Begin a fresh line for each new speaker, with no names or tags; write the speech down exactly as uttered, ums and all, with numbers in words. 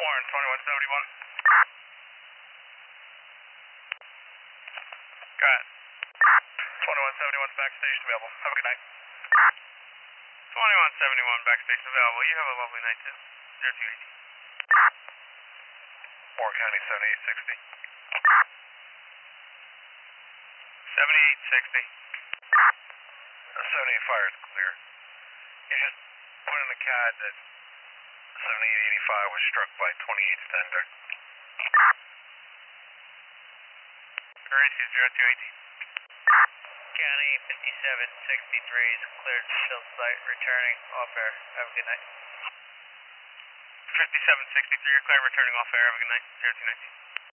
Warren, twenty-one seventy-one. Go ahead. twenty-one seventy-one backstation available. Have a good night. twenty-one seventy-one backstation available. You have a lovely night too. zero two eighty. Warren County seventy-eight sixty. seventy-eight sixty. seventy-eight fired, clear. You just put in a C A D that seventy-eight eighty-five was struck by twenty-eight Stender. Current is zero two eighteen.
County fifty-seven sixty-three is cleared to field site, returning off air. Have a good night.
fifty-seven sixty-three, you're clear, returning off air. Have a good night. zero two nineteen.